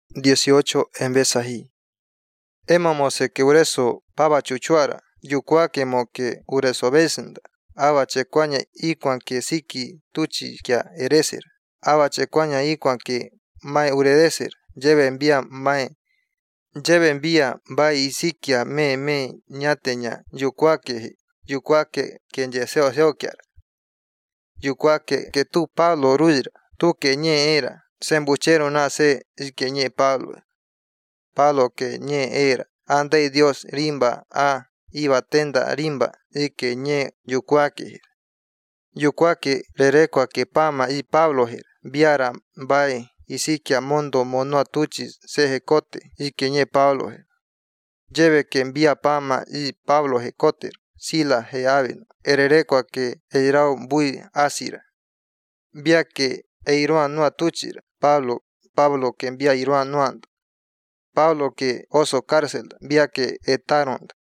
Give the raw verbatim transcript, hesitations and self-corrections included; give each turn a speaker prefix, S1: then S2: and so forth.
S1: dieciocho en besahi. Emamose que ureso pava chuchuara, yukwake mo que ureso besenda. Ava chequaña ikuan que siki tuchi kia ereser. Ava chequaña ikuan que mae uredeser. Lleve envía mae. Lleve envía va y sikia me me ñateña yukwake yukwake quien yeseo seokiar. Yukwake que tu Pablo ruira, tu que ñe era. Sembuchero nace y que ñe Pablo. Pablo que ñe era. Ande Dios rimba a iba tenda rimba y que ñe yukwake. Yukwake lerecua que pama y Pablo her. Viara bae y sikia mondo monoa tuchis sejecote y que ñe Pablo her. Lleve que envía pama y Pablo jecoter. Sila he aveno. Ererecua que eirao bui asira. Via que eiroan no tuchira. Pablo, Pablo que envía iroan no ando. Pablo que oso cárcel, via que etaron.